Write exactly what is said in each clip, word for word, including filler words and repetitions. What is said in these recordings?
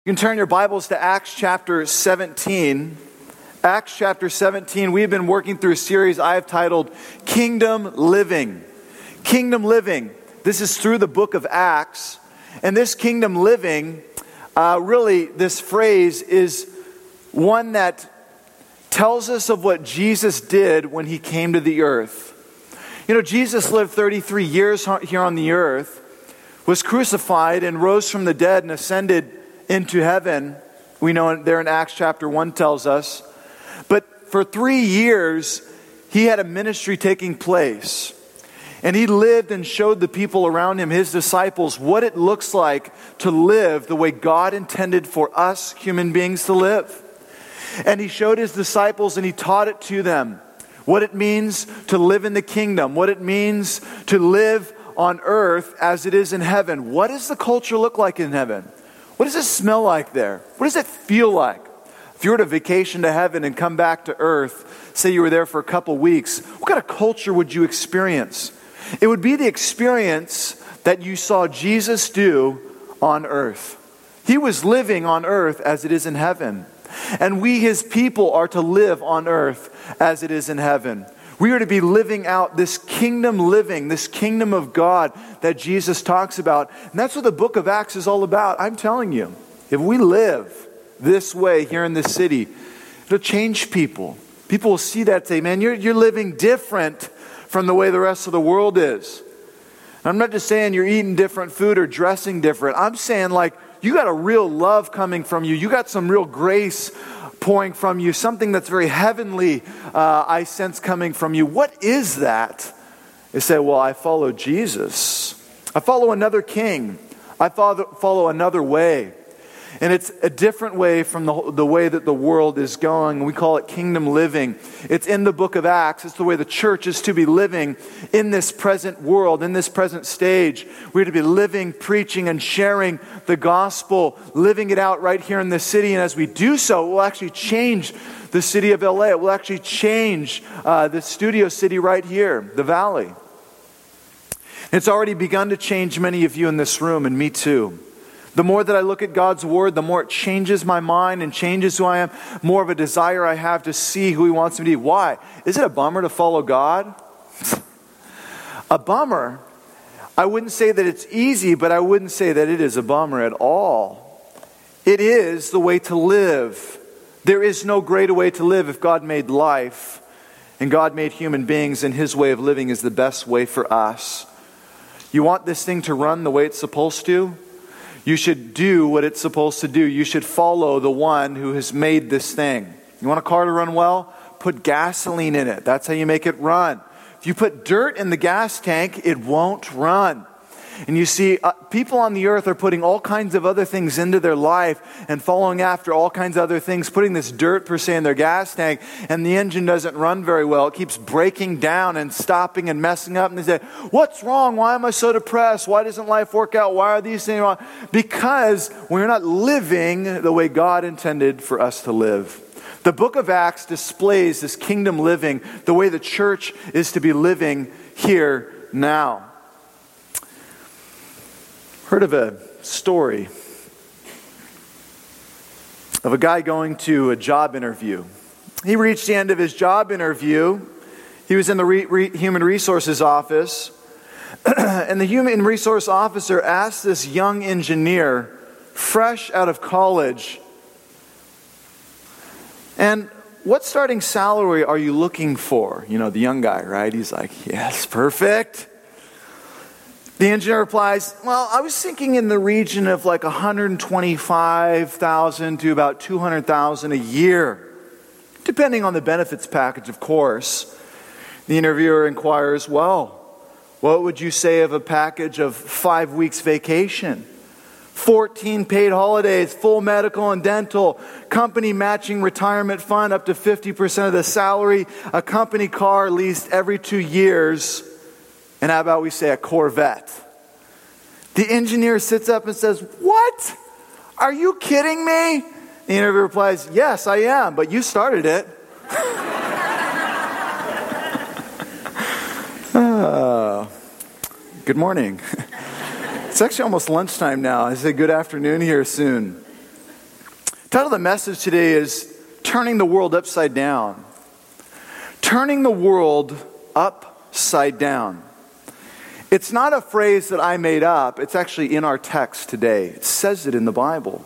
You can turn your Bibles to Acts chapter seventeen. Acts chapter seventeen, we've been working through a series I have titled Kingdom Living. Kingdom Living. This is through the book of Acts. And this kingdom living, uh, really, this phrase is one that tells us of what Jesus did when he came to the earth. You know, Jesus lived thirty-three years here on the earth, was crucified and rose from the dead and ascended into heaven. We know there in Acts chapter one tells us. But for three years, he had a ministry taking place. And he lived and showed the people around him, his disciples, what it looks like to live the way God intended for us human beings to live. And he showed his disciples and he taught it to them. What it means to live in the kingdom. What it means to live on earth as it is in heaven. What does the culture look like in heaven? What does it smell like there? What does it feel like? If you were to vacation to heaven and come back to earth, say you were there for a couple weeks, what kind of culture would you experience? It would be the experience that you saw Jesus do on earth. He was living on earth as it is in heaven. And we, his people, are to live on earth as it is in heaven. We are to be living out this kingdom living, this kingdom of God that Jesus talks about. And that's what the book of Acts is all about. I'm telling you, if we live this way here in this city, it'll change people. People will see that and say, man, you're, you're living different from the way the rest of the world is. And I'm not just saying you're eating different food or dressing different. I'm saying like you got a real love coming from you. You got some real grace pouring from you, something that's very heavenly, uh, I sense coming from you. What is that? They say, well, I follow Jesus. I follow another king. I follow, follow another way. And it's a different way from the, the way that the world is going. We call it kingdom living. It's in the book of Acts. It's the way the church is to be living in this present world, in this present stage. We're to be living, preaching, and sharing the gospel, living it out right here in the city. And as we do so, it will actually change the city of L A. It will actually change uh, the studio city right here, the valley. It's already begun to change many of you in this room, and me too. The more that I look at God's word, the more it changes my mind and changes who I am. More of a desire I have to see who he wants me to be. Why? Is it a bummer to follow God? A bummer? I wouldn't say that it's easy, but I wouldn't say that it is a bummer at all. It is the way to live. There is no greater way to live if God made life and God made human beings, and his way of living is the best way for us. You want this thing to run the way it's supposed to? You should do what it's supposed to do. You should follow the one who has made this thing. You want a car to run well? Put gasoline in it. That's how you make it run. If you put dirt in the gas tank, it won't run. And you see, uh, people on the earth are putting all kinds of other things into their life and following after all kinds of other things, putting this dirt per se in their gas tank, and the engine doesn't run very well. It keeps breaking down and stopping and messing up. And they say, what's wrong? Why am I so depressed? Why doesn't life work out? Why are these things wrong? Because we're not living the way God intended for us to live. The book of Acts displays this kingdom living, the way the church is to be living here now. Heard of a story of a guy going to a job interview. He reached the end of his job interview. He was in the re- re- human resources office. And the human resource officer asked this young engineer, fresh out of college, and what starting salary are you looking for? You know, the young guy, right? He's like, yes, perfect. The engineer replies, well, I was thinking in the region of like one hundred twenty-five thousand dollars to about two hundred thousand dollars a year, depending on the benefits package, of course. The interviewer inquires, well, what would you say of a package of five weeks vacation, fourteen paid holidays, full medical and dental, company matching retirement fund up to fifty percent of the salary, a company car leased every two years, and how about we say a Corvette? The engineer sits up and says, what? Are you kidding me? The interviewer replies, yes, I am, but you started it. uh, good morning. It's actually almost lunchtime now. I say good afternoon here soon. The title of the message today is Turning the World Upside Down. Turning the world upside down. It's not a phrase that I made up. It's actually in our text today. It says it in the Bible.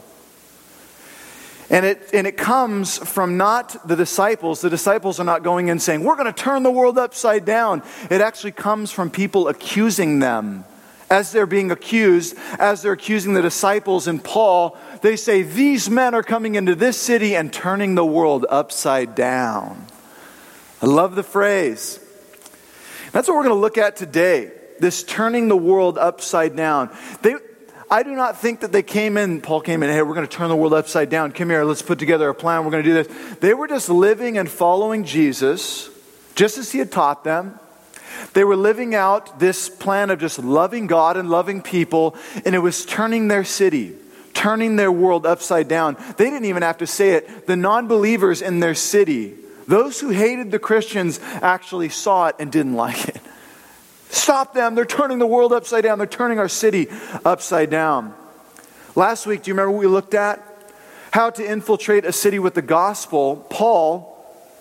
And it and it comes from not the disciples. The disciples are not going in saying, we're going to turn the world upside down. It actually comes from people accusing them. As they're being accused, as they're accusing the disciples and Paul, they say, these men are coming into this city and turning the world upside down. I love the phrase. That's what we're going to look at today. This turning the world upside down. They, I do not think that they came in, Paul came in, hey, we're going to turn the world upside down. Come here, let's put together a plan. We're going to do this. They were just living and following Jesus, just as he had taught them. They were living out this plan of just loving God and loving people, and it was turning their city, turning their world upside down. They didn't even have to say it. The non-believers in their city, those who hated the Christians, actually saw it and didn't like it. Stop them. They're turning the world upside down. They're turning our city upside down. Last week, do you remember what we looked at? How to infiltrate a city with the gospel. Paul,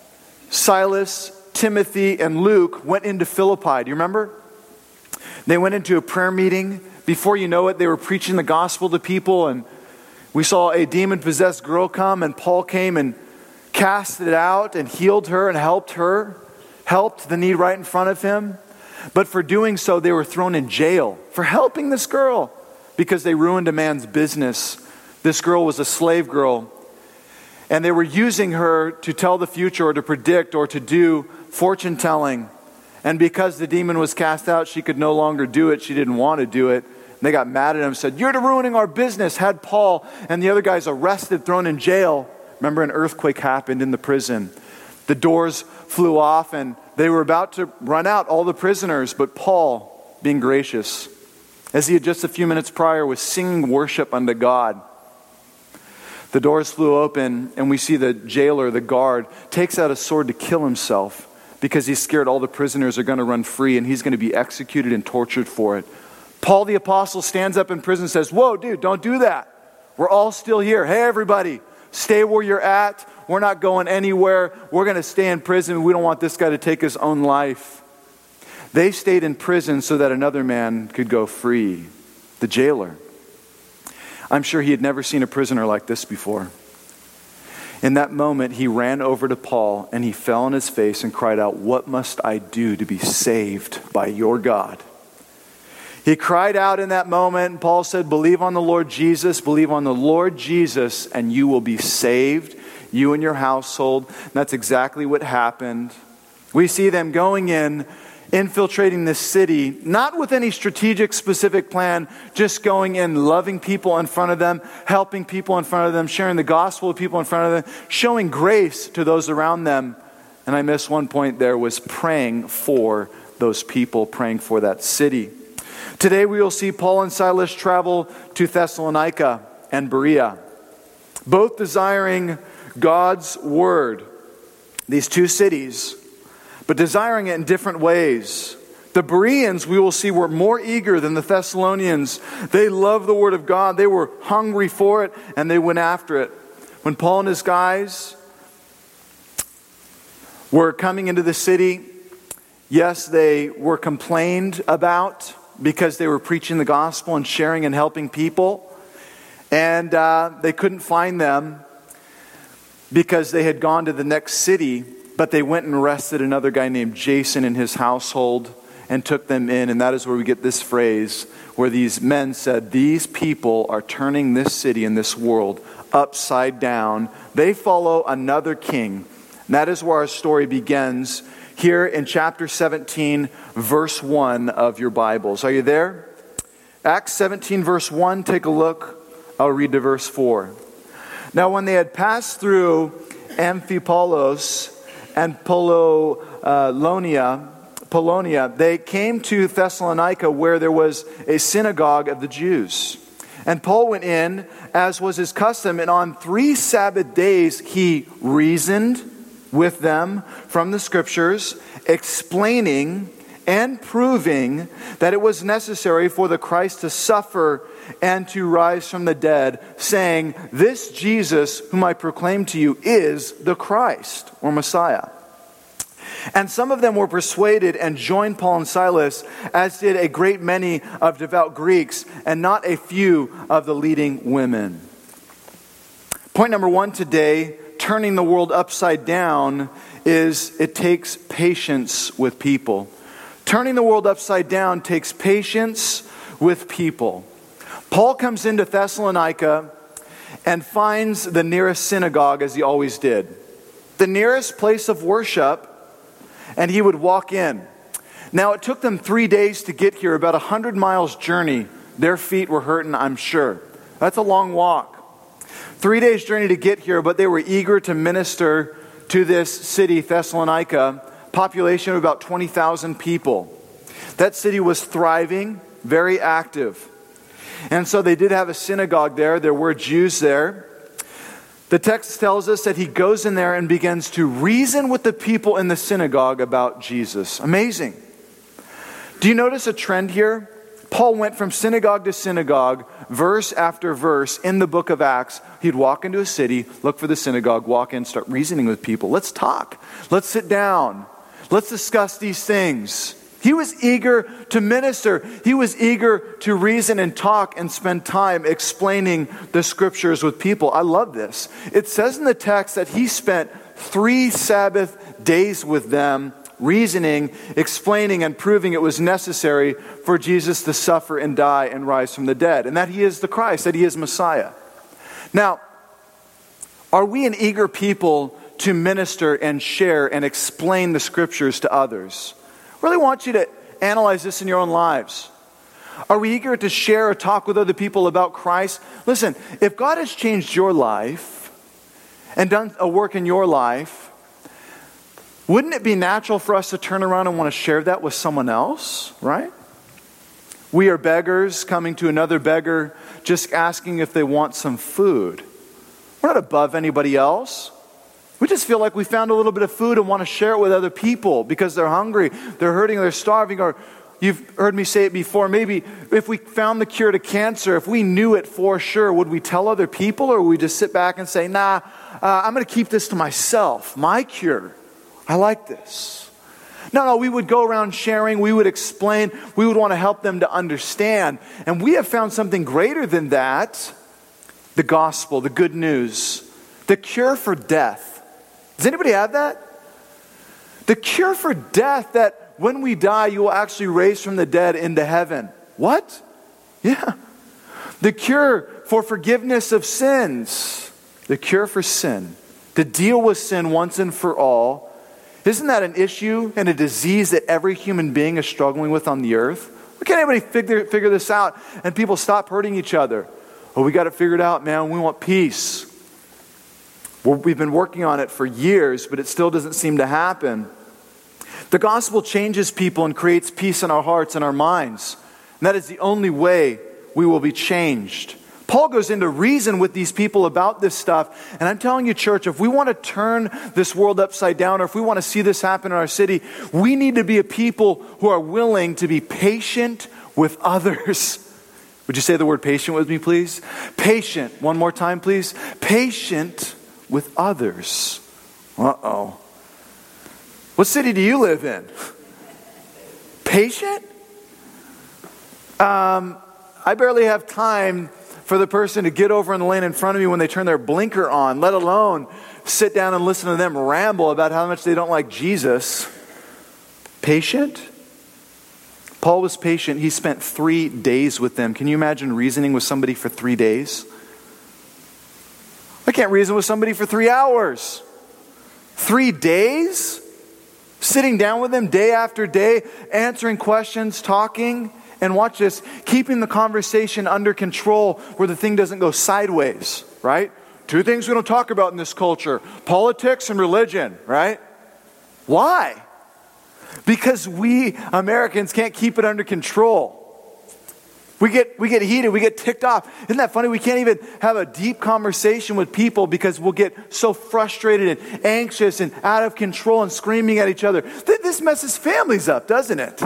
Silas, Timothy, and Luke went into Philippi. Do you remember? They went into a prayer meeting. Before you know it, they were preaching the gospel to people. And we saw a demon-possessed girl come, and Paul came and cast it out and healed her and helped her. Helped the need right in front of him. But for doing so, they were thrown in jail for helping this girl because they ruined a man's business. This girl was a slave girl. And they were using her to tell the future or to predict or to do fortune telling. And because the demon was cast out, she could no longer do it. She didn't want to do it. And they got mad at him and said, you're ruining our business. Had Paul and the other guys arrested, thrown in jail. Remember, an earthquake happened in the prison. The doors flew off and they were about to run out, all the prisoners. But Paul, being gracious, as he had just a few minutes prior, was singing worship unto God. The doors flew open, and we see the jailer, the guard, takes out a sword to kill himself because he's scared all the prisoners are going to run free and he's going to be executed and tortured for it. Paul the apostle stands up in prison and says, whoa, dude, don't do that. We're all still here. Hey, everybody, stay where you're at. We're not going anywhere. We're going to stay in prison. We don't want this guy to take his own life. They stayed in prison so that another man could go free, the jailer. I'm sure he had never seen a prisoner like this before. In that moment, he ran over to Paul and he fell on his face and cried out, what must I do to be saved by your God? He cried out in that moment, and Paul said, believe on the Lord Jesus, believe on the Lord Jesus, and you will be saved, you and your household. And that's exactly what happened. We see them going in, infiltrating this city, not with any strategic specific plan, just going in, loving people in front of them, helping people in front of them, sharing the gospel with people in front of them, showing grace to those around them. And I missed one point there, was praying for those people, praying for that city. Today we will see Paul and Silas travel to Thessalonica and Berea, both desiring God's word, these two cities, but desiring it in different ways. The Bereans, we will see, were more eager than the Thessalonians. They loved the word of God. They were hungry for it, and they went after it. When Paul and his guys were coming into the city, yes, they were complained about because they were preaching the gospel and sharing and helping people. And uh, they couldn't find them because they had gone to the next city, but they went and arrested another guy named Jason and his household and took them in. And that is where we get this phrase where these men said, these people are turning this city and this world upside down. They follow another king. And that is where our story begins, here in chapter seventeen, verse one of your Bibles. Are you there? Acts seventeen, verse one, take a look. I'll read to verse four. Now when they had passed through Amphipolis and Polonia, Polonia, they came to Thessalonica, where there was a synagogue of the Jews. And Paul went in, as was his custom, and on three Sabbath days he reasoned with them from the scriptures, explaining and proving that it was necessary for the Christ to suffer and to rise from the dead, saying, this Jesus whom I proclaim to you is the Christ, or Messiah. And some of them were persuaded and joined Paul and Silas, as did a great many of devout Greeks, and not a few of the leading women. Point number one today, turning the world upside down, is it takes patience with people. Turning the world upside down takes patience with people. Paul comes into Thessalonica and finds the nearest synagogue, as he always did. The nearest place of worship, and he would walk in. Now, it took them three days to get here, about a hundred miles journey. Their feet were hurting, I'm sure. That's a long walk. Three days journey to get here, but they were eager to minister to this city, Thessalonica, population of about twenty thousand people. That city was thriving, very active. And so they did have a synagogue there. There were Jews there. The text tells us that he goes in there and begins to reason with the people in the synagogue about Jesus. Amazing. Do you notice a trend here? Paul went from synagogue to synagogue, verse after verse in the book of Acts. He'd walk into a city, look for the synagogue, walk in, start reasoning with people. Let's talk. Let's sit down. Let's discuss these things. He was eager to minister. He was eager to reason and talk and spend time explaining the scriptures with people. I love this. It says in the text that he spent three Sabbath days with them, reasoning, explaining, and proving it was necessary for Jesus to suffer and die and rise from the dead, and that he is the Christ, that he is Messiah. Now, are we an eager people to minister and share and explain the scriptures to others? I really want you to analyze this in your own lives. Are we eager to share or talk with other people about Christ? Listen, if God has changed your life and done a work in your life, wouldn't it be natural for us to turn around and want to share that with someone else, right? We are beggars coming to another beggar, just asking if they want some food. We're not above anybody else. We just feel like we found a little bit of food and want to share it with other people because they're hungry, they're hurting, they're starving. Or you've heard me say it before, maybe if we found the cure to cancer, if we knew it for sure, would we tell other people, or would we just sit back and say, nah, uh, I'm going to keep this to myself, my cure. I like this. No, no, we would go around sharing, we would explain, we would want to help them to understand. And we have found something greater than that, the gospel, the good news, the cure for death. Does anybody have that? The cure for death, that when we die, you will actually raise from the dead into heaven. What? Yeah. The cure for forgiveness of sins. The cure for sin. To deal with sin once and for all. Isn't that an issue and a disease that every human being is struggling with on the earth? Why can't anybody figure, figure this out and people stop hurting each other? Oh, we got it figured out, man. We want peace. Well, we've been working on it for years, but it still doesn't seem to happen. The gospel changes people and creates peace in our hearts and our minds. And that is the only way we will be changed. Paul goes into reason with these people about this stuff. And I'm telling you, church, if we want to turn this world upside down, or if we want to see this happen in our city, we need to be a people who are willing to be patient with others. Would you say the word patient with me, please? Patient. One more time, please. Patient with others. Uh-oh. What city do you live in? Patient? Um, I barely have time for the person to get over in the lane in front of me when they turn their blinker on, let alone sit down and listen to them ramble about how much they don't like Jesus. Patient? Paul was patient. He spent three days with them. Can you imagine reasoning with somebody for three days? I can't reason with somebody for three hours. Three days? Sitting down with them day after day, answering questions, talking, and watch this, keeping the conversation under control where the thing doesn't go sideways, right? Two things we don't talk about in this culture, politics and religion, right? Why? Because we Americans can't keep it under control. We get we get heated, we get ticked off. Isn't that funny? We can't even have a deep conversation with people because we'll get so frustrated and anxious and out of control and screaming at each other. This messes families up, doesn't it?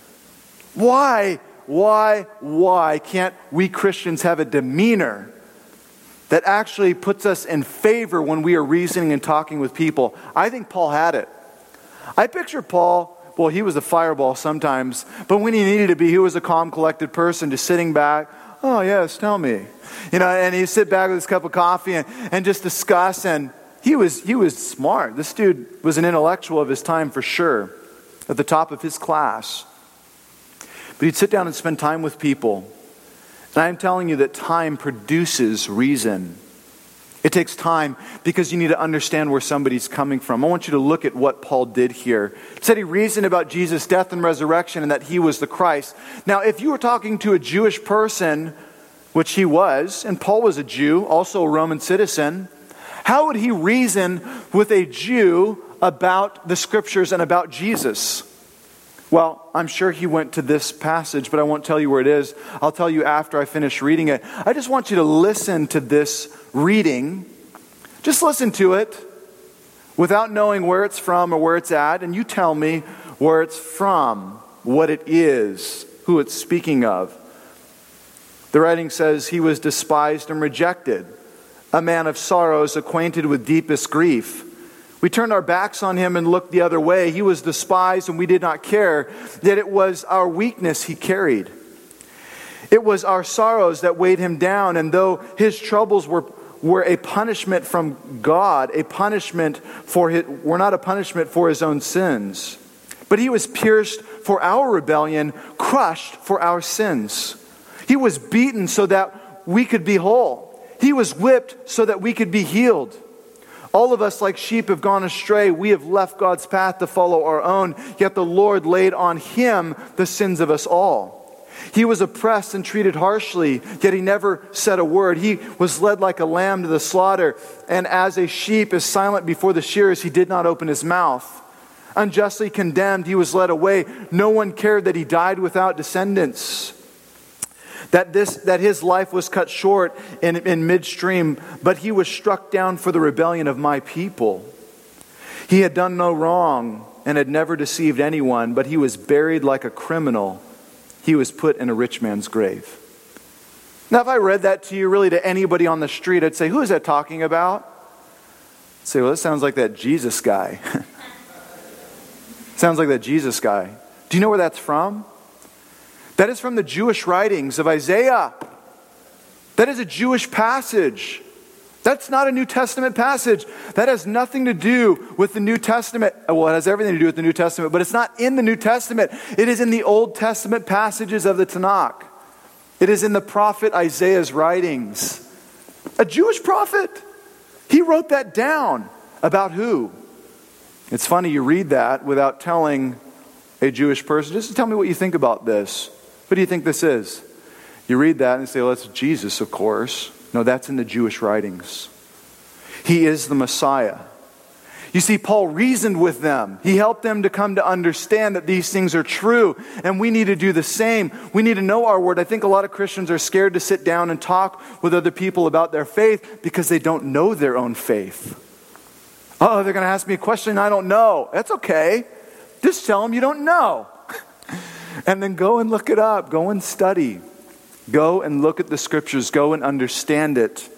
Why, why, why can't we Christians have a demeanor that actually puts us in favor when we are reasoning and talking with people? I think Paul had it. I picture Paul. Well, he was a fireball sometimes, but when he needed to be, he was a calm, collected person, just sitting back. Oh, yes, tell me. You know, and he'd sit back with his cup of coffee and, and just discuss, and he was he was smart. This dude was an intellectual of his time for sure, at the top of his class. But he'd sit down and spend time with people. And I'm telling you that time produces reason. It takes time because you need to understand where somebody's coming from. I want you to look at what Paul did here. He said he reasoned about Jesus' death and resurrection and that he was the Christ. Now, if you were talking to a Jewish person, which he was, and Paul was a Jew, also a Roman citizen, how would he reason with a Jew about the Scriptures and about Jesus? Well, I'm sure he went to this passage, but I won't tell you where it is. I'll tell you after I finish reading it. I just want you to listen to this reading. Just listen to it without knowing where it's from or where it's at, and you tell me where it's from, what it is, who it's speaking of. The writing says, he was despised and rejected, a man of sorrows, acquainted with deepest grief. We turned our backs on him and looked the other way. He was despised and we did not care. Yet it was our weakness he carried. It was our sorrows that weighed him down. And though his troubles were, were a punishment from God, a punishment for his, were not a punishment for his own sins. But he was pierced for our rebellion, crushed for our sins. He was beaten so that we could be whole. He was whipped so that we could be healed. All of us like sheep have gone astray. We have left God's path to follow our own. Yet the Lord laid on him the sins of us all. He was oppressed and treated harshly, yet he never said a word. He was led like a lamb to the slaughter, and as a sheep is silent before the shearers, he did not open his mouth. Unjustly condemned, he was led away. No one cared that he died without descendants. That this that his life was cut short in, in midstream, but he was struck down for the rebellion of my people. He had done no wrong and had never deceived anyone, but he was buried like a criminal. He was put in a rich man's grave. Now, if I read that to you, really to anybody on the street, I'd say, who is that talking about? I'd say, well, that sounds like that Jesus guy. Sounds like that Jesus guy. Do you know where that's from? That is from the Jewish writings of Isaiah. That is a Jewish passage. That's not a New Testament passage. That has nothing to do with the New Testament. Well, it has everything to do with the New Testament, but it's not in the New Testament. It is in the Old Testament passages of the Tanakh. It is in the prophet Isaiah's writings. A Jewish prophet. He wrote that down. About who? It's funny you read that without telling a Jewish person, just tell me what you think about this. What do you think this is? You read that and say, well, that's Jesus, of course. No, that's in the Jewish writings. He is the Messiah. You see, Paul reasoned with them. He helped them to come to understand that these things are true, and we need to do the same. We need to know our word. I think a lot of Christians are scared to sit down and talk with other people about their faith because they don't know their own faith. Oh, they're going to ask me a question I don't know. That's okay. Just tell them you don't know. And then go and look it up. Go and study. Go and look at the Scriptures. Go and understand it.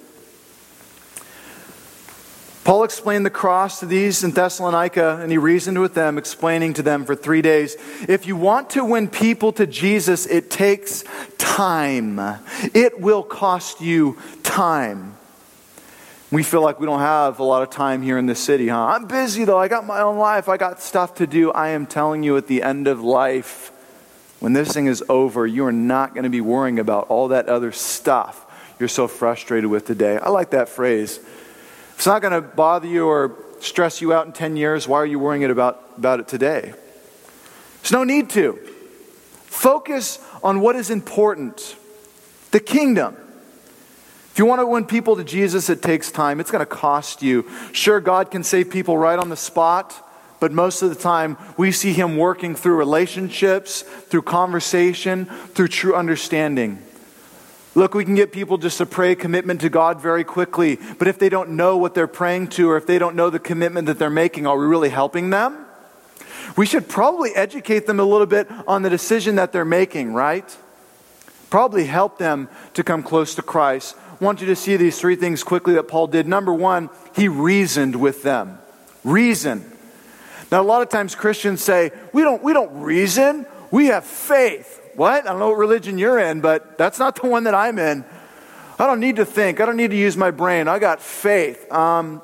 Paul explained the cross to these in Thessalonica, and he reasoned with them, explaining to them for three days. If you want to win people to Jesus, it takes time. It will cost you time. We feel like we don't have a lot of time here in the city, huh? I'm busy though. I got my own life. I got stuff to do. I am telling you, at the end of life, when this thing is over, you are not going to be worrying about all that other stuff you're so frustrated with today. I like that phrase. If it's not going to bother you or stress you out in ten years, why are you worrying about, about it today? There's no need to. Focus on what is important. The kingdom. If you want to win people to Jesus, it takes time. It's going to cost you. Sure, God can save people right on the spot, but most of the time we see him working through relationships, through conversation, through true understanding. Look, we can get people just to pray commitment to God very quickly, but if they don't know what they're praying to, or if they don't know the commitment that they're making, are we really helping them? We should probably educate them a little bit on the decision that they're making, right? Probably help them to come close to Christ. I want you to see these three things quickly that Paul did. Number one, he reasoned with them. Reason. Now, a lot of times Christians say, we don't, we don't reason, we have faith. What? I don't know what religion you're in, but that's not the one that I'm in. I don't need to think. I don't need to use my brain. I got faith. Um,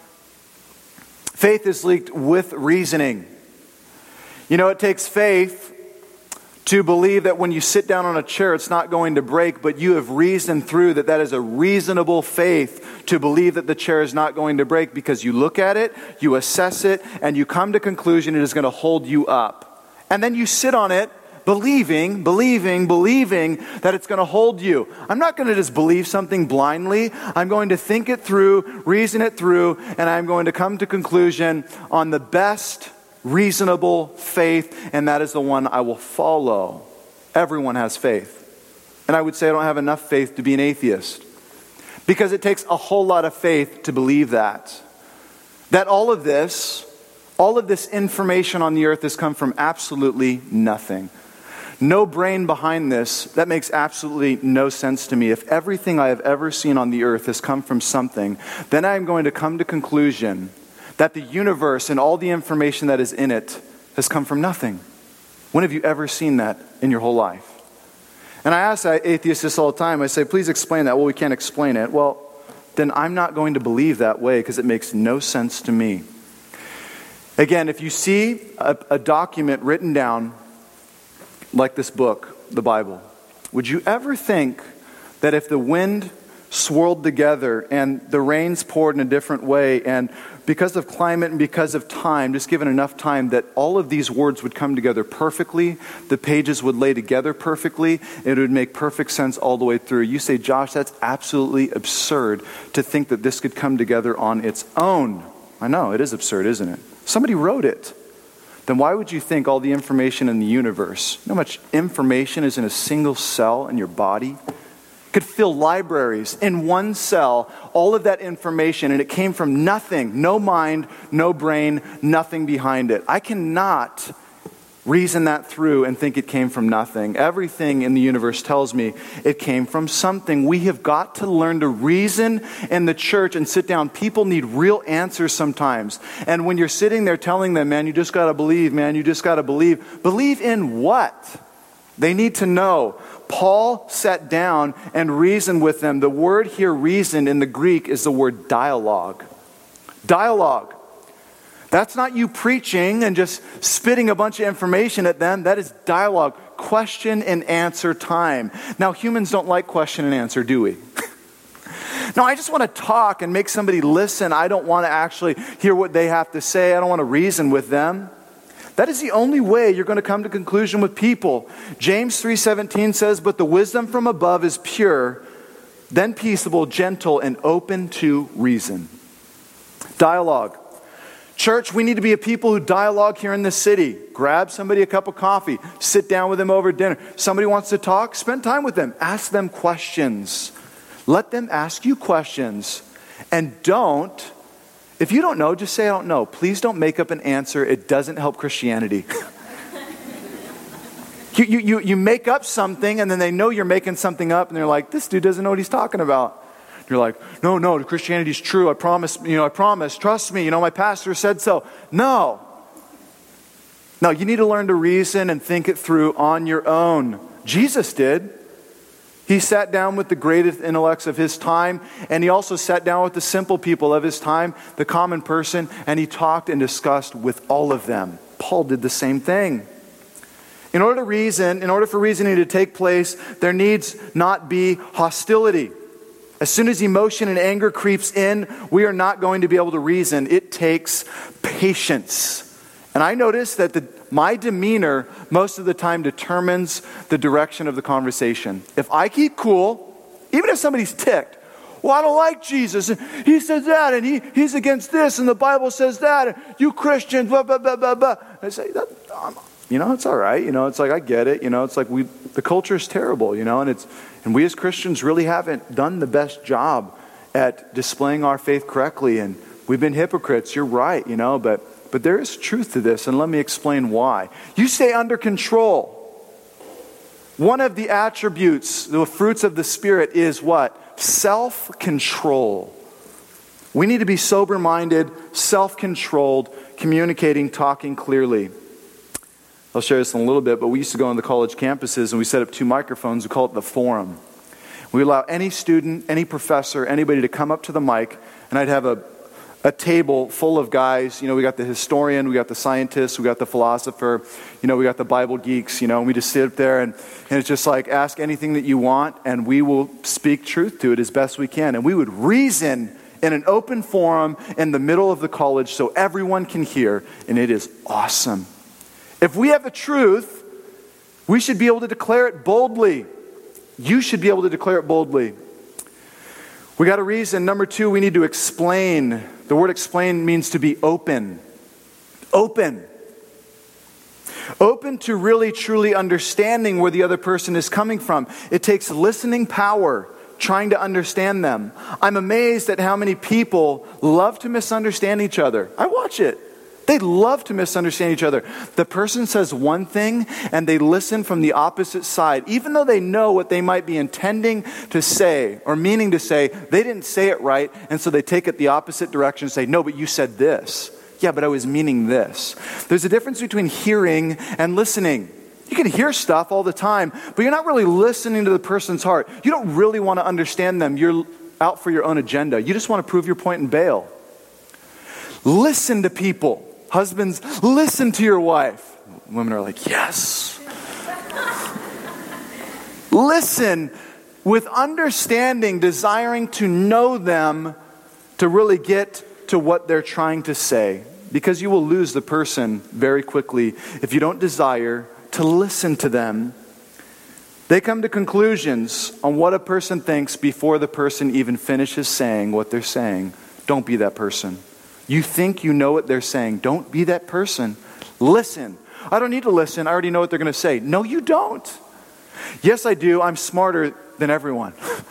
faith is linked with reasoning. You know, it takes faith to believe that when you sit down on a chair, it's not going to break, but you have reasoned through that that is a reasonable faith to believe that the chair is not going to break, because you look at it, you assess it, and you come to conclusion it is going to hold you up. And then you sit on it believing, believing, believing that it's going to hold you. I'm not going to just believe something blindly. I'm going to think it through, reason it through, and I'm going to come to conclusion on the best reasonable faith, and that is the one I will follow. Everyone has faith. And I would say I don't have enough faith to be an atheist, because it takes a whole lot of faith to believe that. That all of this, all of this information on the earth has come from absolutely nothing. No brain behind this. That makes absolutely no sense to me. If everything I have ever seen on the earth has come from something, then I'm going to come to conclusion that the universe and all the information that is in it has come from nothing. When have you ever seen that in your whole life? And I ask atheists this all the time. I say, please explain that. Well, we can't explain it. Well, then I'm not going to believe that way, because it makes no sense to me. Again, if you see a, a document written down like this book, the Bible, would you ever think that if the wind swirled together and the rains poured in a different way, and because of climate and because of time, just given enough time, that all of these words would come together perfectly, the pages would lay together perfectly, it would make perfect sense all the way through? You say, Josh, that's absolutely absurd to think that this could come together on its own. I know, it is absurd, isn't it? Somebody wrote it. Then why would you think all the information in the universe, you know how much information is in a single cell in your body? Could fill libraries in one cell, all of that information, and it came from nothing, no mind, no brain, nothing behind it. I cannot reason that through and think it came from nothing. Everything in the universe tells me it came from something. We have got to learn to reason in the church and sit down. People need real answers sometimes. And when you're sitting there telling them, man, you just got to believe, man, you just got to believe. Believe in what? They need to know. Paul sat down and reasoned with them. The word here, reason, in the Greek is the word dialogue. Dialogue. That's not you preaching and just spitting a bunch of information at them. That is dialogue. Question and answer time. Now, humans don't like question and answer, do we? No, I just want to talk and make somebody listen. I don't want to actually hear what they have to say. I don't want to reason with them. That is the only way you're going to come to conclusion with people. James three seventeen says, but the wisdom from above is pure, then peaceable, gentle, and open to reason. Dialogue. Church, we need to be a people who dialogue here in this city. Grab somebody a cup of coffee. Sit down with them over dinner. Somebody wants to talk? Spend time with them. Ask them questions. Let them ask you questions. And don't, if you don't know, just say I don't know. Please don't make up an answer. It doesn't help Christianity. you, you, you, you make up something, and then they know you're making something up, and they're like, this dude doesn't know what he's talking about. You're like, no, no, Christianity's true. I promise, you know, I promise. Trust me. You know, my pastor said so. No. No, you need to learn to reason and think it through on your own. Jesus did. He sat down with the greatest intellects of his time, and he also sat down with the simple people of his time, the common person, and he talked and discussed with all of them. Paul did the same thing. In order to reason, in order for reasoning to take place, there needs not be hostility. As soon as emotion and anger creeps in, we are not going to be able to reason. It takes patience. And I notice that the, my demeanor most of the time determines the direction of the conversation. If I keep cool, even if somebody's ticked, well, I don't like Jesus. And he says that, and he, he's against this, and the Bible says that. And you Christians, blah, blah, blah, blah, blah. I say, that, um, you know, it's all right. You know, it's like, I get it. You know, it's like we, the culture is terrible, you know, and it's, and we as Christians really haven't done the best job at displaying our faith correctly. And we've been hypocrites. You're right, you know, but But there is truth to this, and let me explain why. You stay under control. One of the attributes, the fruits of the Spirit, is what? Self-control. We need to be sober-minded, self-controlled, communicating, talking clearly. I'll share this in a little bit, but we used to go on the college campuses, and we set up two microphones. We call it the forum. We allow any student, any professor, anybody to come up to the mic, and I'd have a A table full of guys. You know, we got the historian, we got the scientist, we got the philosopher, you know, we got the Bible geeks, you know, and we just sit up there and, and it's just like, ask anything that you want and we will speak truth to it as best we can. And we would reason in an open forum in the middle of the college so everyone can hear, and it is awesome. If we have the truth, we should be able to declare it boldly. You should be able to declare it boldly. We got a reason. Number two, we need to explain. The word explain means to be open. Open. Open to really, truly understanding where the other person is coming from. It takes listening power, trying to understand them. I'm amazed at how many people love to misunderstand each other. I watch it. They love to misunderstand each other. The person says one thing and they listen from the opposite side. Even though they know what they might be intending to say or meaning to say, they didn't say it right, and so they take it the opposite direction and say, no, but you said this. Yeah, but I was meaning this. There's a difference between hearing and listening. You can hear stuff all the time, but you're not really listening to the person's heart. You don't really want to understand them. You're out for your own agenda. You just want to prove your point and bail. Listen to people. Husbands, listen to your wife. Women are like, yes. Listen with understanding, desiring to know them, to really get to what they're trying to say. Because you will lose the person very quickly if you don't desire to listen to them. They come to conclusions on what a person thinks before the person even finishes saying what they're saying. Don't be that person. You think you know what they're saying. Don't be that person. Listen. I don't need to listen. I already know what they're going to say. No, you don't. Yes, I do. I'm smarter than everyone.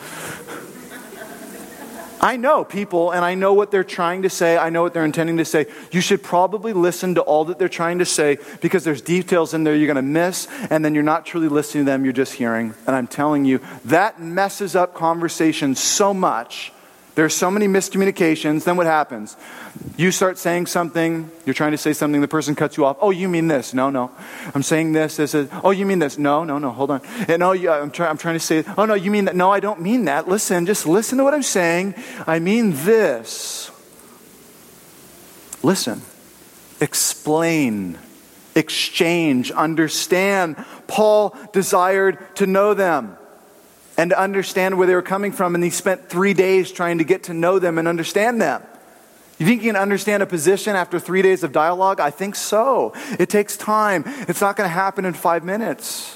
I know people, and I know what they're trying to say. I know what they're intending to say. You should probably listen to all that they're trying to say, because there's details in there you're going to miss, and then you're not truly listening to them. You're just hearing. And I'm telling you, that messes up conversations so much. There's so many miscommunications. Then what happens? You start saying something. You're trying to say something. The person cuts you off. Oh, you mean this? No, no. I'm saying this. This is. Oh, you mean this? No, no, no. Hold on. And no, yeah, I'm trying. I'm trying to say. Oh, no, you mean that? No, I don't mean that. Listen, just listen to what I'm saying. I mean this. Listen. Explain. Exchange. Understand. Paul desired to know them and to understand where they were coming from. And he spent three days trying to get to know them and understand them. You think you can understand a position after three days of dialogue? I think so. It takes time. It's not going to happen in five minutes.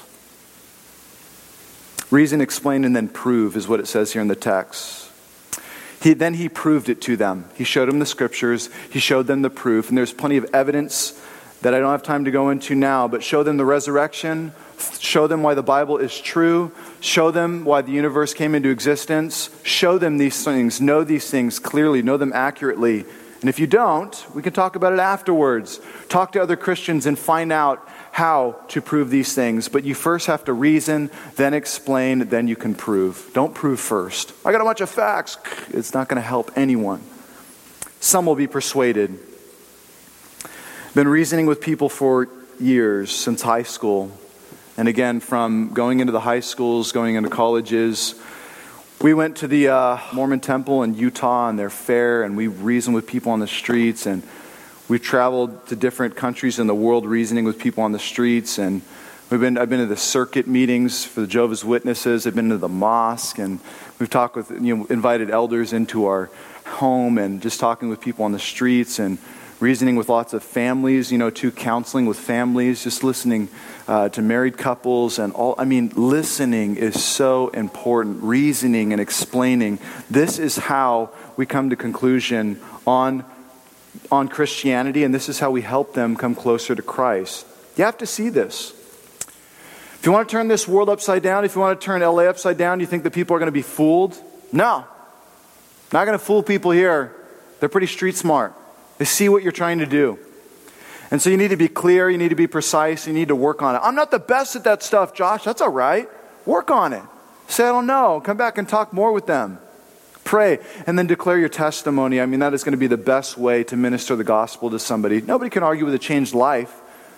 Reason, explain, and then prove is what it says here in the text. He, then he proved it to them. He showed them the scriptures. He showed them the proof. And there's plenty of evidence that I don't have time to go into now, but show them the resurrection. Show them why the Bible is true. Show them why the universe came into existence. Show them these things. Know these things clearly. Know them accurately. And if you don't, we can talk about it afterwards. Talk to other Christians and find out how to prove these things. But you first have to reason, then explain, then you can prove. Don't prove first. I got a bunch of facts. It's not going to help anyone. Some will be persuaded. Been reasoning with people for years, since high school. And again, from going into the high schools, going into colleges, we went to the uh, Mormon temple in Utah and their fair, and we reasoned with people on the streets, and we traveled to different countries in the world reasoning with people on the streets, and we've been I've been to the circuit meetings for the Jehovah's Witnesses. I've been to the mosque, and we've talked with, you know, invited elders into our home, and just talking with people on the streets, and reasoning with lots of families, you know, too, counseling with families, just listening uh, to married couples and all. I mean, listening is so important. Reasoning and explaining. This is how we come to conclusion on, on Christianity, and this is how we help them come closer to Christ. You have to see this. If you want to turn this world upside down, if you want to turn L A upside down, do you think that people are going to be fooled? No. Not going to fool people here. They're pretty street smart. They see what you're trying to do. And so you need to be clear, you need to be precise, you need to work on it. I'm not the best at that stuff, Josh. That's all right. Work on it. Say, I don't know. Come back and talk more with them. Pray, and then declare your testimony. I mean, that is going to be the best way to minister the gospel to somebody. Nobody can argue with a changed life.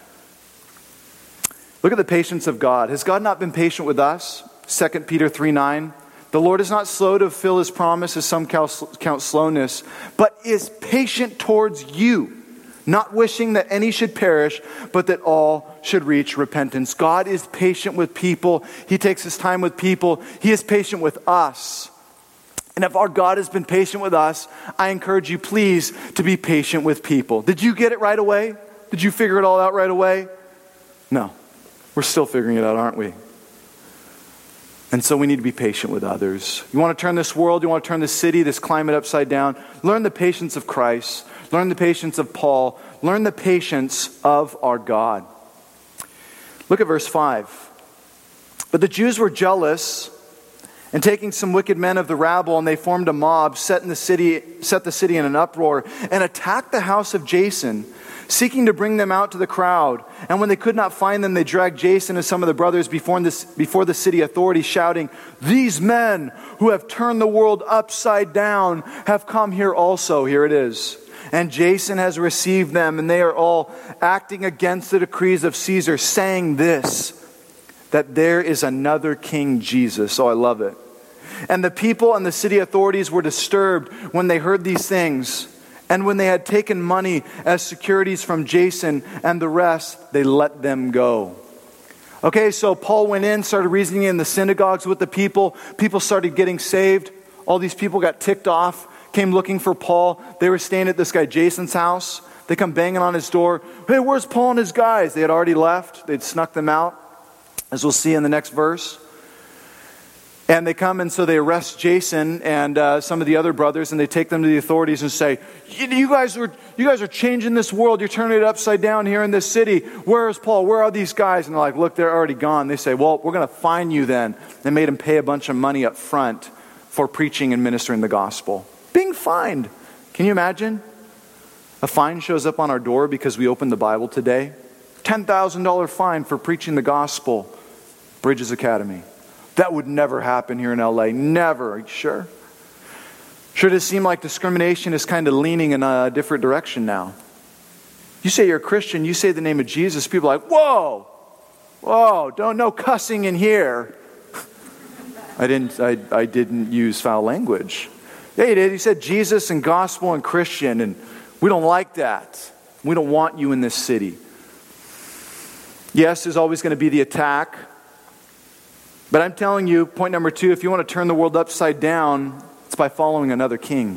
Look at the patience of God. Has God not been patient with us? Second Peter three nine. The Lord is not slow to fulfill his promise, as some count slowness, but is patient towards you, not wishing that any should perish, but that all should reach repentance. God is patient with people. He takes his time with people. He is patient with us. And if our God has been patient with us, I encourage you, please, to be patient with people. Did you get it right away? Did you figure it all out right away? No. We're still figuring it out, aren't we? And so we need to be patient with others. You want to turn this world, you want to turn this city, this climate upside down, learn the patience of Christ. Learn the patience of Paul. Learn the patience of our God. Look at verse five. But the Jews were jealous, and taking some wicked men of the rabble, and they formed a mob, set in the city, set the city in an uproar, and attacked the house of Jason, seeking to bring them out to the crowd. And when they could not find them, they dragged Jason and some of the brothers before, this, before the city authorities, shouting, "These men who have turned the world upside down have come here also." Here it is. And Jason has received them, and they are all acting against the decrees of Caesar, saying this, that there is another king, Jesus. Oh, I love it. And the people and the city authorities were disturbed when they heard these things. And when they had taken money as securities from Jason and the rest, they let them go. Okay, so Paul went in, started reasoning in the synagogues with the people. People started getting saved. All these people got ticked off, came looking for Paul. They were staying at this guy Jason's house. They come banging on his door. "Hey, where's Paul and his guys?" They had already left. They'd snuck them out, as we'll see in the next verse. And they come, and so they arrest Jason and uh, some of the other brothers, and they take them to the authorities and say, you guys are you guys are changing this world. You're turning it upside down here in this city. Where is Paul? Where are these guys? And they're like, look, they're already gone. They say, well, we're going to fine you then. They made him pay a bunch of money up front for preaching and ministering the gospel. Being fined. Can you imagine? A fine shows up on our door because we opened the Bible today. ten thousand dollars fine for preaching the gospel. Bridges Academy. That would never happen here in L A. Never. Are you sure? Sure does seem like discrimination is kind of leaning in a different direction now. You say you're a Christian, you say the name of Jesus, people are like, whoa, whoa, don't no cussing in here. I didn't I, I didn't use foul language. Yeah, you did. You said Jesus and gospel and Christian, and we don't like that. We don't want you in this city. Yes, there's always going to be the attack. But I'm telling you, point number two, if you want to turn the world upside down, it's by following another king.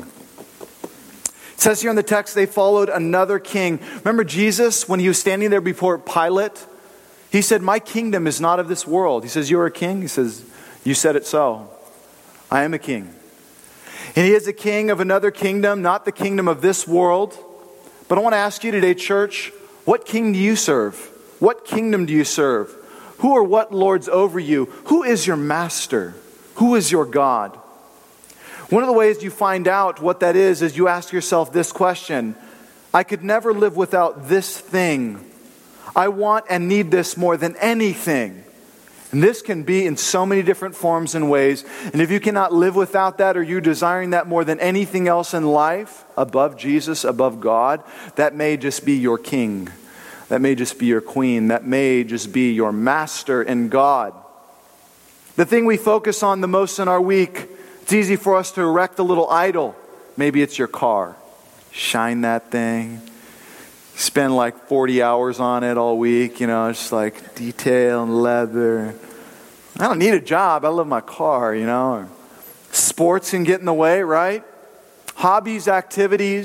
It says here in the text, they followed another king. Remember Jesus, when he was standing there before Pilate, he said, my kingdom is not of this world. He says, you're a king? He says, you said it so. I am a king. And he is a king of another kingdom, not the kingdom of this world. But I want to ask you today, church, what king do you serve? What kingdom do you serve? Who or what lords over you? Who is your master? Who is your God? One of the ways you find out what that is is you ask yourself this question. I could never live without this thing. I want and need this more than anything. And this can be in so many different forms and ways. And if you cannot live without that, or you're desiring that more than anything else in life, above Jesus, above God, that may just be your king. That may just be your queen. That may just be your master and God. The thing we focus on the most in our week, it's easy for us to erect a little idol. Maybe it's your car. Shine that thing. Spend like forty hours on it all week. You know, just like detail and leather. I don't need a job. I love my car, you know. Sports can get in the way, right? Hobbies, activities.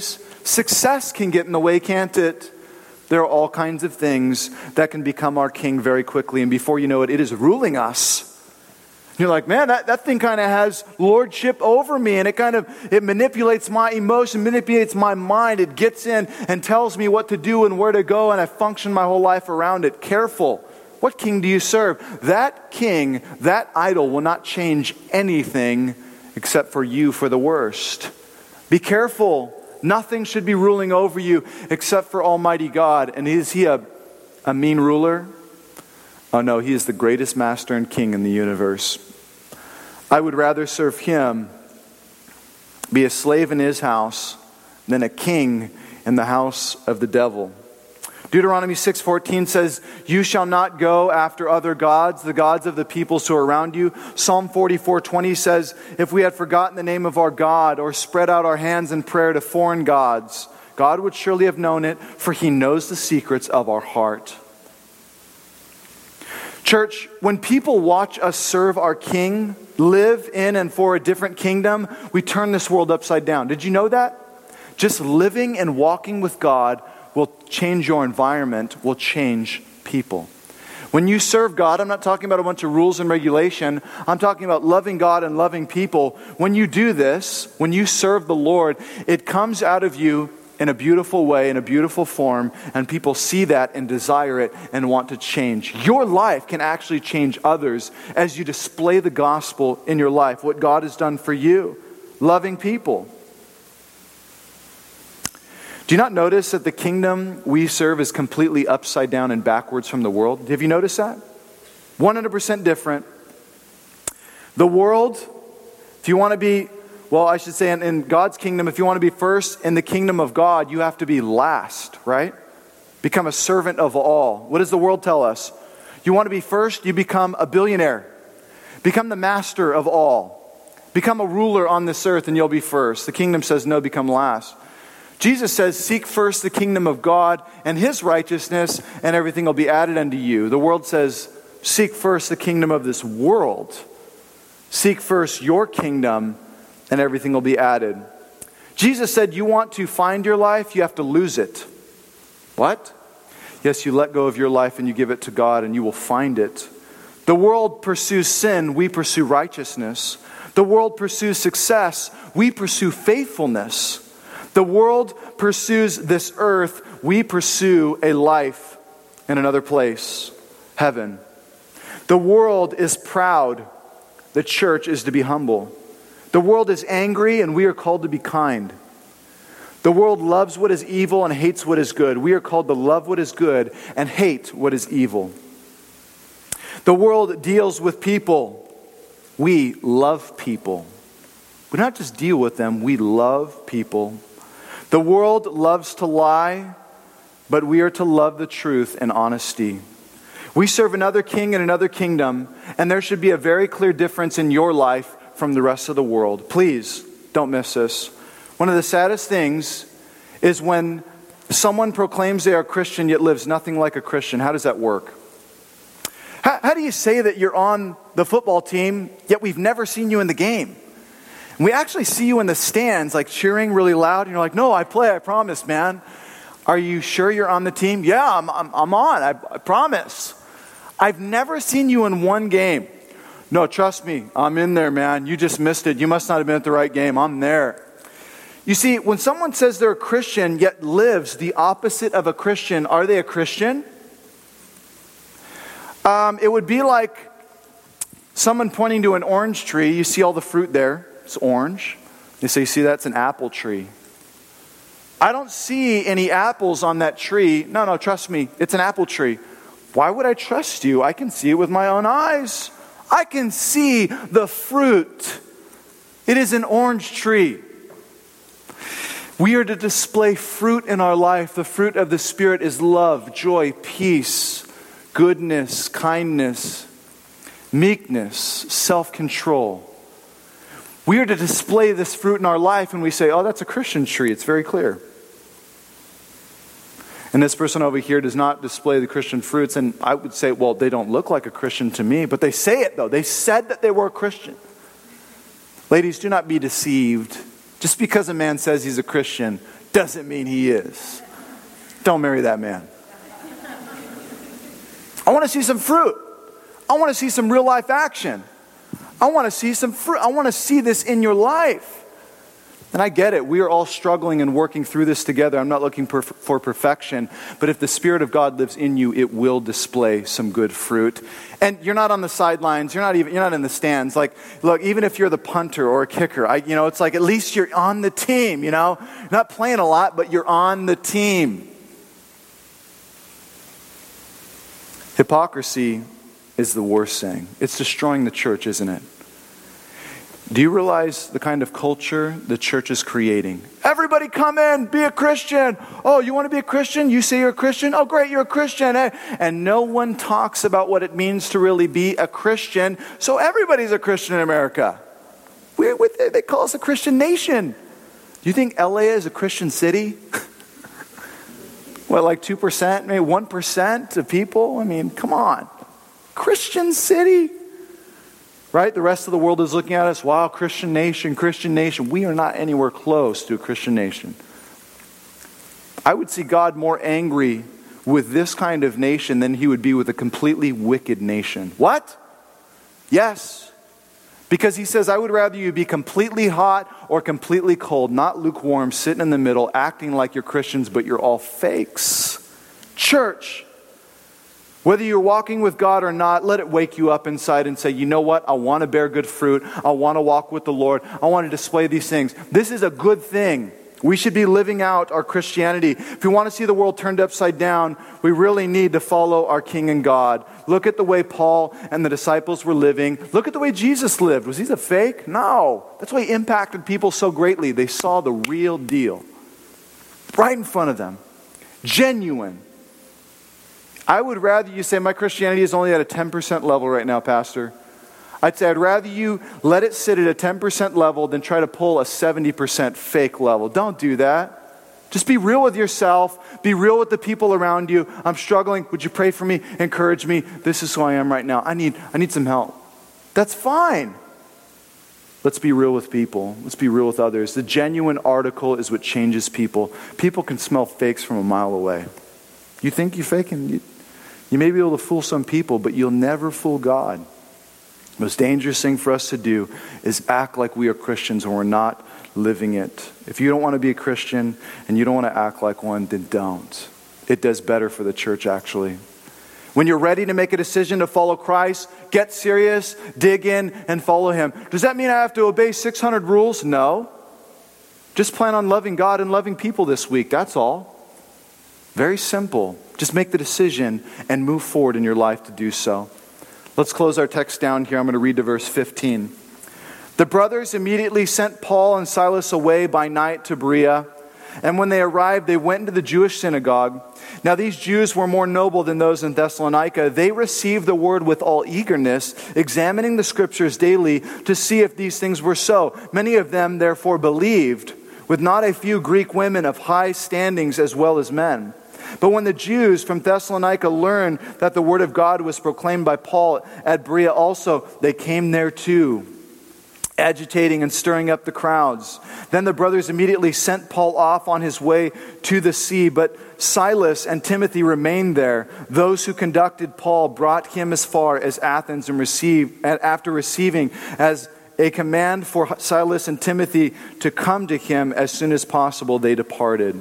Success can get in the way, can't it? There are all kinds of things that can become our king very quickly, and before you know it, it is ruling us. You're like, man, that, that thing kind of has lordship over me, and it kind of, it manipulates my emotion, manipulates my mind. It gets in and tells me what to do and where to go, and I function my whole life around it. Careful. What king do you serve? That king, that idol will not change anything except for you for the worst. Be careful. Nothing should be ruling over you except for Almighty God. And is he a, a mean ruler? Oh no, he is the greatest master and king in the universe. I would rather serve him, be a slave in his house, than a king in the house of the devil. Deuteronomy six fourteen says, you shall not go after other gods, the gods of the peoples who are around you. Psalm forty-four twenty says, if we had forgotten the name of our God or spread out our hands in prayer to foreign gods, God would surely have known it, for he knows the secrets of our heart. Church, when people watch us serve our King, live in and for a different kingdom, we turn this world upside down. Did you know that? Just living and walking with God will change your environment, will change people. When you serve God, I'm not talking about a bunch of rules and regulation. I'm talking about loving God and loving people. When you do this, when you serve the Lord, it comes out of you in a beautiful way, in a beautiful form, and people see that and desire it and want to change. Your life can actually change others as you display the gospel in your life, what God has done for you, loving people. Do you not notice that the kingdom we serve is completely upside down and backwards from the world? Have you noticed that? one hundred percent different. The world, if you want to be, well, I should say in, in God's kingdom, if you want to be first in the kingdom of God, you have to be last, right? Become a servant of all. What does the world tell us? You want to be first, you become a billionaire. Become the master of all. Become a ruler on this earth and you'll be first. The kingdom says no, become last. Jesus says, seek first the kingdom of God and his righteousness, and everything will be added unto you. The world says, seek first the kingdom of this world. Seek first your kingdom, and everything will be added. Jesus said, you want to find your life, you have to lose it. What? Yes, you let go of your life and you give it to God, and you will find it. The world pursues sin, we pursue righteousness. The world pursues success, we pursue faithfulness. The world pursues this earth. We pursue a life in another place, heaven. The world is proud. The church is to be humble. The world is angry, and we are called to be kind. The world loves what is evil and hates what is good. We are called to love what is good and hate what is evil. The world deals with people. We love people. We don't just deal with them, we love people. The world loves to lie, but we are to love the truth and honesty. We serve another king in another kingdom, and there should be a very clear difference in your life from the rest of the world. Please, don't miss this. One of the saddest things is when someone proclaims they are Christian yet lives nothing like a Christian. How does that work? How, how do you say that you're on the football team, yet we've never seen you in the game? We actually see you in the stands, like cheering really loud, and you're like, no, I play, I promise, man. Are you sure you're on the team? Yeah, I'm, I'm, I'm on, I, I promise. I've never seen you in one game. No, trust me, I'm in there, man. You just missed it. You must not have been at the right game. I'm there. You see, when someone says they're a Christian, yet lives the opposite of a Christian, are they a Christian? Um, it would be like someone pointing to an orange tree. You see all the fruit there. It's orange. They say, see, that's an apple tree. I don't see any apples on that tree. No, no, trust me, it's an apple tree. Why would I trust you? I can see it with my own eyes. I can see the fruit. It is an orange tree. We are to display fruit in our life. The fruit of the Spirit is love, joy, peace, goodness, kindness, meekness, self-control. We are to display this fruit in our life, and we say, oh, that's a Christian tree. It's very clear. And this person over here does not display the Christian fruits, and I would say, well, they don't look like a Christian to me, but they say it though. They said that they were a Christian. Ladies, do not be deceived. Just because a man says he's a Christian doesn't mean he is. Don't marry that man. I want to see some fruit. I want to see some real life action. I want to see some fruit. I want to see this in your life. And I get it. We are all struggling and working through this together. I'm not looking per- for perfection. But if the Spirit of God lives in you, it will display some good fruit. And you're not on the sidelines. You're not even. You're not in the stands. Like, look, even if you're the punter or a kicker, I, you know, it's like at least you're on the team. You know, you're not playing a lot, but you're on the team. Hypocrisy is the worst thing. It's destroying the church, isn't it? Do you realize the kind of culture the church is creating? Everybody come in, be a Christian. Oh, you want to be a Christian? You say you're a Christian? Oh, great, you're a Christian. And no one talks about what it means to really be a Christian. So everybody's a Christian in America. We, we, they call us a Christian nation. Do you think L A is a Christian city? What, like two percent, maybe one percent of people? I mean, come on. Christian city? Right? The rest of the world is looking at us. Wow, Christian nation, Christian nation. We are not anywhere close to a Christian nation. I would see God more angry with this kind of nation than he would be with a completely wicked nation. What? Yes. Because he says, I would rather you be completely hot or completely cold, not lukewarm, sitting in the middle, acting like you're Christians, but you're all fakes. Church, whether you're walking with God or not, let it wake you up inside and say, you know what? I want to bear good fruit. I want to walk with the Lord. I want to display these things. This is a good thing. We should be living out our Christianity. If we want to see the world turned upside down, we really need to follow our King and God. Look at the way Paul and the disciples were living. Look at the way Jesus lived. Was he a fake? No. That's why he impacted people so greatly. They saw the real deal right in front of them. Genuine. I would rather you say, my Christianity is only at a ten percent level right now, Pastor. I'd say I'd rather you let it sit at a ten percent level than try to pull a seventy percent fake level. Don't do that. Just be real with yourself. Be real with the people around you. I'm struggling. Would you pray for me? Encourage me. This is who I am right now. I need, I need some help. That's fine. Let's be real with people. Let's be real with others. The genuine article is what changes people. People can smell fakes from a mile away. You think you're faking? You, you may be able to fool some people, but you'll never fool God. The most dangerous thing for us to do is act like we are Christians when we're not living it. If you don't want to be a Christian and you don't want to act like one, then don't. It does better for the church, actually. When you're ready to make a decision to follow Christ, get serious, dig in, and follow Him. Does that mean I have to obey six hundred rules? No. Just plan on loving God and loving people this week. That's all. Very simple. Just make the decision and move forward in your life to do so. Let's close our text down here. I'm going to read to verse fifteen. The brothers immediately sent Paul and Silas away by night to Berea. And when they arrived, they went into the Jewish synagogue. Now these Jews were more noble than those in Thessalonica. They received the word with all eagerness, examining the scriptures daily to see if these things were so. Many of them therefore believed, with not a few Greek women of high standings as well as men. But when the Jews from Thessalonica learned that the word of God was proclaimed by Paul at Berea also, they came there too, agitating and stirring up the crowds. Then the brothers immediately sent Paul off on his way to the sea, but Silas and Timothy remained there. Those who conducted Paul brought him as far as Athens, and received, and after receiving as a command for Silas and Timothy to come to him as soon as possible, they departed.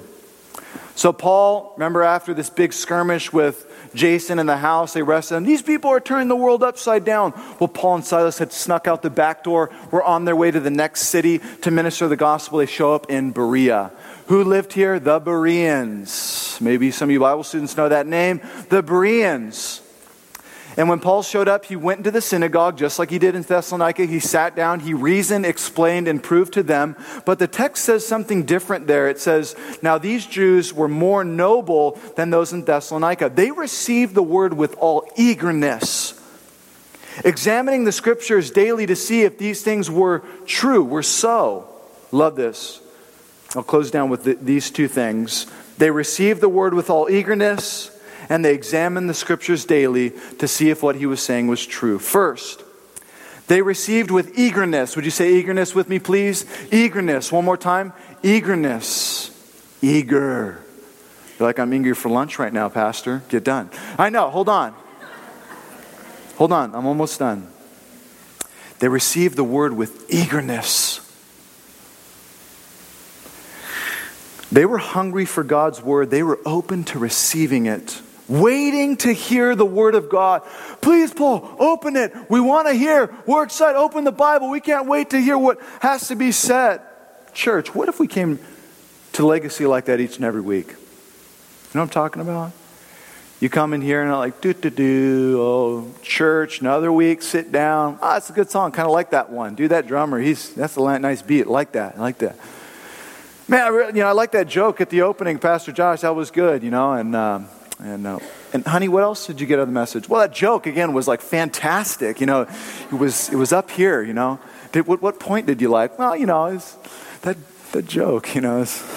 So Paul, remember after this big skirmish with Jason in the house, they arrested him. These people are turning the world upside down. Well, Paul and Silas had snuck out the back door, were on their way to the next city to minister the gospel. They show up in Berea. Who lived here? The Bereans. Maybe some of you Bible students know that name. The Bereans. And when Paul showed up, he went into the synagogue, just like he did in Thessalonica. He sat down, he reasoned, explained, and proved to them. But the text says something different there. It says, now these Jews were more noble than those in Thessalonica. They received the word with all eagerness, examining the scriptures daily to see if these things were true, were so. Love this. I'll close down with the, these two things. They received the word with all eagerness, and they examined the scriptures daily to see if what he was saying was true. First, they received with eagerness. Would you say eagerness with me, please? Eagerness. One more time. Eagerness. Eager. You're like, I'm eager for lunch right now, Pastor. Get done. I know, hold on. Hold on, I'm almost done. They received the word with eagerness. They were hungry for God's word. They were open to receiving it, waiting to hear the word of God. Please, Paul, open it. We want to hear. We're excited. Open the Bible. We can't wait to hear what has to be said. Church, what if we came to Legacy like that each and every week? You know what I'm talking about? You come in here and I'm like, do-do-do, oh, church, another week, sit down. Ah, oh, it's a good song. Kind of like that one. Dude, that drummer, he's that's a nice beat. I like that. I like that. Man, I really, you know, I like that joke at the opening, Pastor Josh. That was good, you know. And um, and uh, and honey, what else did you get out of the message? Well, that joke again was like fantastic. You know, it was it was up here. You know, did, what what point did you like? Well, you know, it's that that joke. You know, it's,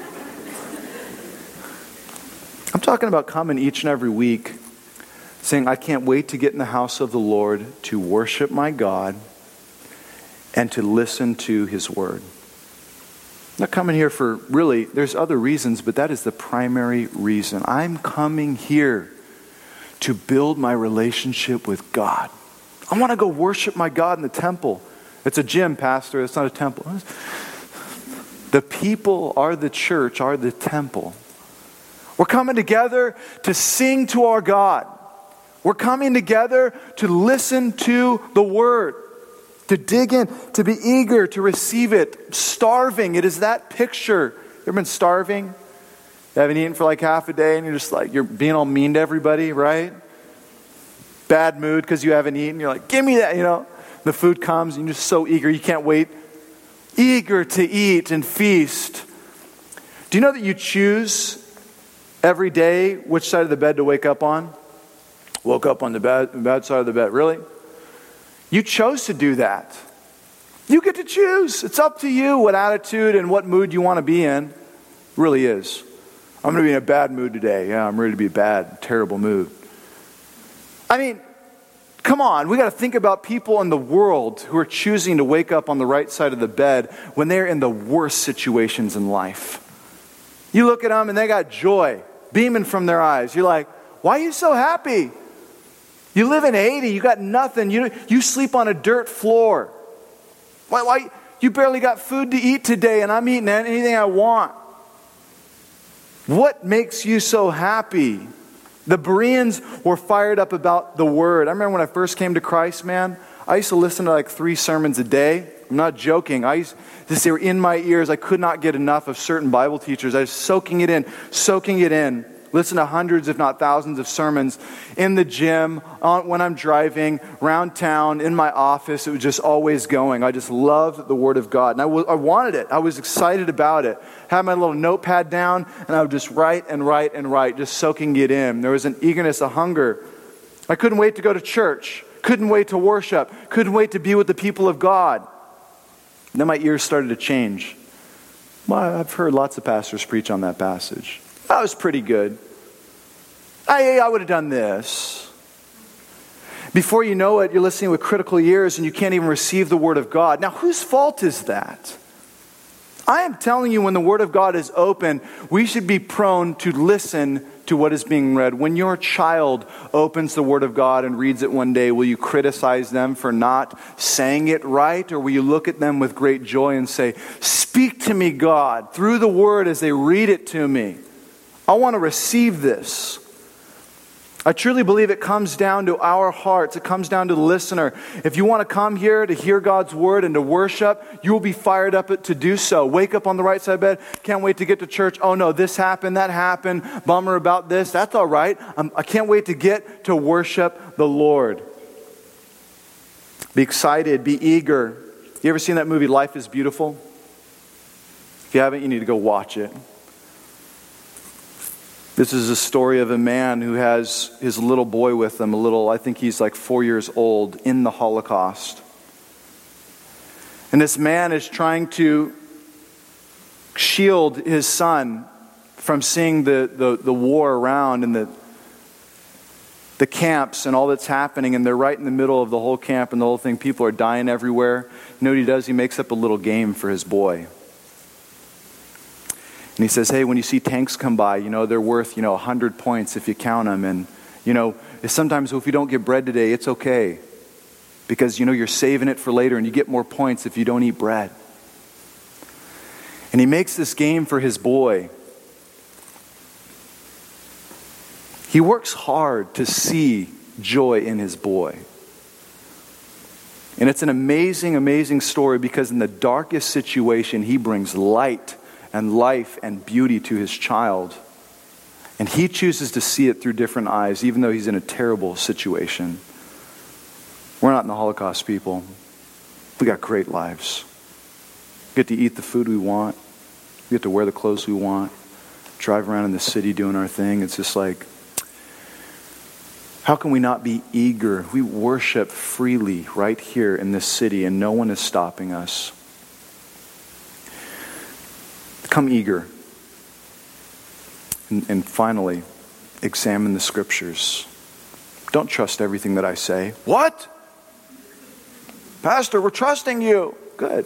I'm talking about coming each and every week, saying, I can't wait to get in the house of the Lord to worship my God and to listen to His word. I'm not coming here for, really, there's other reasons, but that is the primary reason. I'm coming here to build my relationship with God. I want to go worship my God in the temple. It's a gym, Pastor. It's not a temple. The people are the church, are the temple. We're coming together to sing to our God. We're coming together to listen to the word. To dig in, to be eager to receive it, starving. It is that picture. You ever been starving? You haven't eaten for like half a day and you're just like, you're being all mean to everybody, right? Bad mood because you haven't eaten. You're like, give me that, you know. The food comes and you're just so eager, you can't wait. Eager to eat and feast. Do you know that you choose every day which side of the bed to wake up on? Woke up on the bad, bad side of the bed. Really? You chose to do that. You get to choose. It's up to you what attitude and what mood you want to be in. It really is. I'm going to be in a bad mood today. Yeah, I'm ready to be a bad, terrible mood. I mean, come on. We got to think about people in the world who are choosing to wake up on the right side of the bed when they're in the worst situations in life. You look at them and they got joy beaming from their eyes. You're like, why are you so happy? You live in Haiti, you got nothing. You you sleep on a dirt floor. Why, why? You barely got food to eat today, and I'm eating anything I want. What makes you so happy? The Bereans were fired up about the word. I remember when I first came to Christ, man, I used to listen to like three sermons a day. I'm not joking. I used to, they were in my ears. I could not get enough of certain Bible teachers. I was soaking it in, soaking it in. Listen to hundreds, if not thousands, of sermons in the gym, on, when I'm driving, around town, in my office. It was just always going. I just loved the Word of God. And I, w- I wanted it. I was excited about it. Had my little notepad down, and I would just write and write and write, just soaking it in. There was an eagerness, a hunger. I couldn't wait to go to church. Couldn't wait to worship. Couldn't wait to be with the people of God. And then my ears started to change. Well, I've heard lots of pastors preach on that passage. That was pretty good. I, I would have done this. Before you know it, you're listening with critical ears and you can't even receive the Word of God. Now, whose fault is that? I am telling you, when the Word of God is open, we should be prone to listen to what is being read. When your child opens the Word of God and reads it one day, will you criticize them for not saying it right? Or will you look at them with great joy and say, speak to me, God, through the Word as they read it to me. I want to receive this. I truly believe it comes down to our hearts. It comes down to the listener. If you want to come here to hear God's word and to worship, you will be fired up to do so. Wake up on the right side of bed. Can't wait to get to church. Oh no, this happened, that happened. Bummer about this. That's all right. I'm, I can't wait to get to worship the Lord. Be excited. Be eager. You ever seen that movie, Life is Beautiful? If you haven't, you need to go watch it. This is a story of a man who has his little boy with him, a little, I think he's like four years old, in the Holocaust. And this man is trying to shield his son from seeing the, the, the war around and the, the camps and all that's happening. And they're right in the middle of the whole camp and the whole thing. People are dying everywhere. You know what he does? He makes up a little game for his boy. And he says, hey, when you see tanks come by, you know, they're worth, you know, one hundred points if you count them. And, you know, sometimes if you don't get bread today, it's okay. Because, you know, you're saving it for later and you get more points if you don't eat bread. And he makes this game for his boy. He works hard to see joy in his boy. And it's an amazing, amazing story because in the darkest situation, he brings light and life and beauty to his child. And he chooses to see it through different eyes, even though he's in a terrible situation. We're not in the Holocaust, people. We got great lives. We get to eat the food we want. We get to wear the clothes we want. Drive around in the city doing our thing. It's just like, how can we not be eager? We worship freely right here in this city and no one is stopping us. Become eager. And, and finally, examine the scriptures. Don't trust everything that I say. What? Pastor, we're trusting you. Good.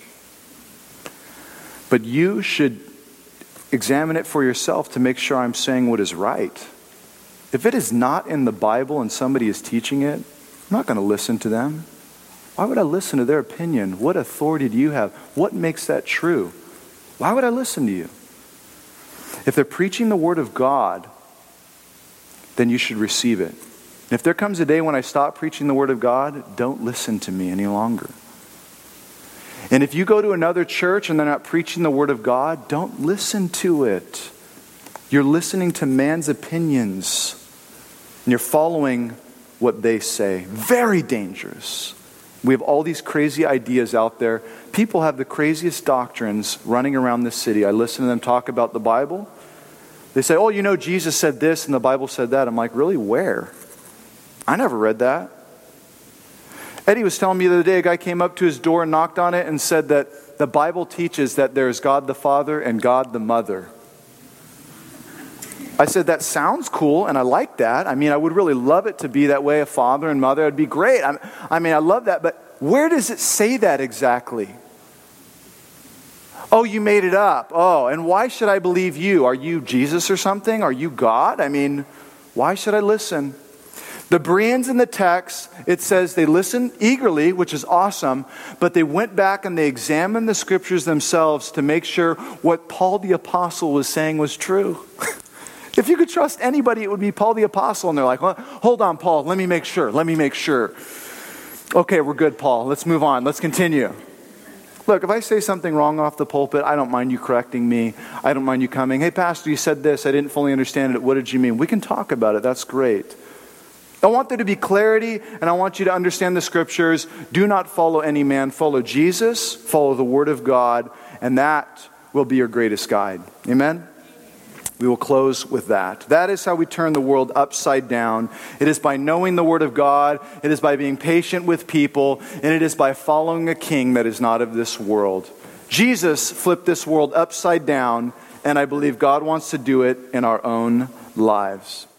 But you should examine it for yourself to make sure I'm saying what is right. If it is not in the Bible and somebody is teaching it, I'm not going to listen to them. Why would I listen to their opinion? What authority do you have? What makes that true? Why would I listen to you? If they're preaching the Word of God, then you should receive it. If there comes a day when I stop preaching the Word of God, don't listen to me any longer. And if you go to another church and they're not preaching the Word of God, don't listen to it. You're listening to man's opinions. And you're following what they say. Very dangerous. We have all these crazy ideas out there. People have the craziest doctrines running around this city. I listen to them talk about the Bible. They say, oh, you know, Jesus said this and the Bible said that. I'm like, really, where? I never read that. Eddie was telling me the other day, a guy came up to his door and knocked on it and said that the Bible teaches that there's God the Father and God the Mother. I said, that sounds cool, and I like that. I mean, I would really love it to be that way, a father and mother. It'd be great. I, I mean, I love that, but where does it say that exactly? Oh, you made it up. Oh, and why should I believe you? Are you Jesus or something? Are you God? I mean, why should I listen? The Bereans in the text, it says they listened eagerly, which is awesome, but they went back and they examined the scriptures themselves to make sure what Paul the Apostle was saying was true. If you could trust anybody, it would be Paul the Apostle. And they're like, well, hold on, Paul, let me make sure, let me make sure. Okay, we're good, Paul. Let's move on. Let's continue. Look, if I say something wrong off the pulpit, I don't mind you correcting me. I don't mind you coming, hey, Pastor, you said this. I didn't fully understand it. What did you mean? We can talk about it. That's great. I want there to be clarity, and I want you to understand the scriptures. Do not follow any man. Follow Jesus. Follow the Word of God, and that will be your greatest guide. Amen? We will close with that. That is how we turn the world upside down. It is by knowing the Word of God. It is by being patient with people. And it is by following a king that is not of this world. Jesus flipped this world upside down. And I believe God wants to do it in our own lives.